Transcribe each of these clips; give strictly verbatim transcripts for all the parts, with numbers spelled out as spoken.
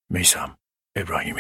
میثم ابراهیمی.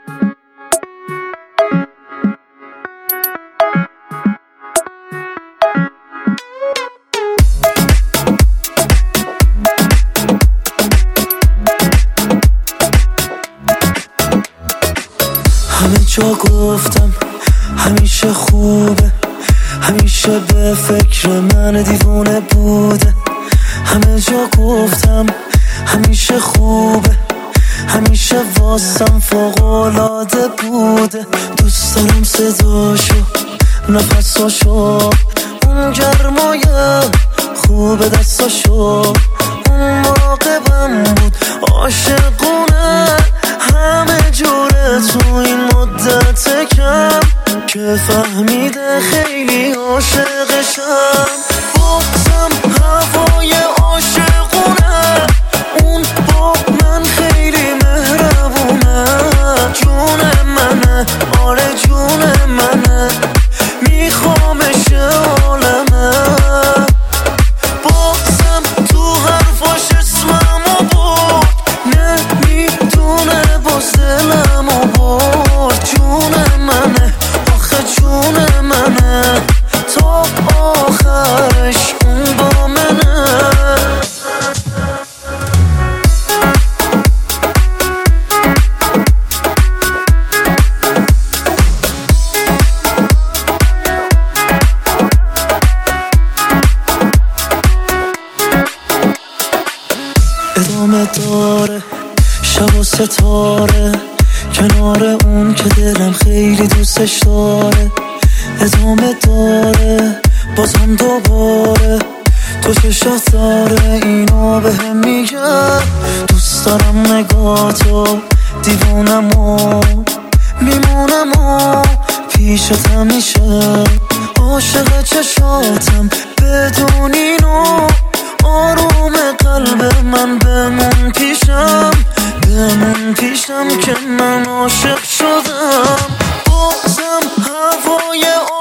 همه جا گفتم همیشه خوبه، همیشه به فکر من دیوونه بوده. همه جا گفتم همیشه خوبه، همیشه واسم فوق‌العاده بوده. دوست دارم صداشو، نفساشو، اون گرمای خوب دستاشو. اون مراقبم بود عاشقونه، همه جوره تو این مدت کم که فهمیده خیلی عاشقشم. بازم هوای عاشقونه، اون با من خیلی مهربونه. جون منه، آره جون منه، میخوامش عالمه. بازم تو حرفاش اسممو برد، نمیدونه باز دلمو برد. جون منه، آخه جون منه، تا آخرش اون با منه. ادامه داره شب و ستاره، کنار اون که دلم خیلی دوستش داره. ادامه داره بازم دوباره، تو چشات داره اینو به هم میگه. دوست دارم نگاتو، دیوونم و میمونم و پیشت همیشه. عاشق چشاتم بدون اینو، آروم قلب من بمون پیشم، بمون پیشم که من عاشق شدم. بازم هوای